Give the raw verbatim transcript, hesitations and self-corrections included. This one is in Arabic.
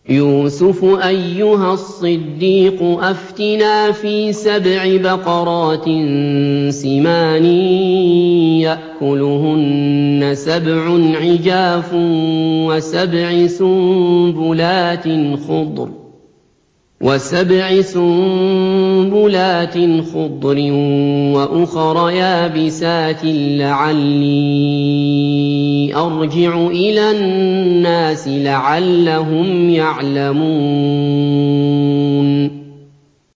يُوسُفُ أَيُّهَا الصِّدِّيقُ أَفْتِنَا فِي سَبْعِ بَقَرَاتٍ سِمَانٍ يَأْكُلُهُنَّ سَبْعٌ عِجَافٌ وَسَبْعِ سُنبُلَاتٍ خُضْرٍ وَأُخَرَ يَابِسَاتٍ لَّعَلِّي أَرْجِعُ إِلَى النَّاسِ لَعَلَّهُمْ يَعْلَمُونَ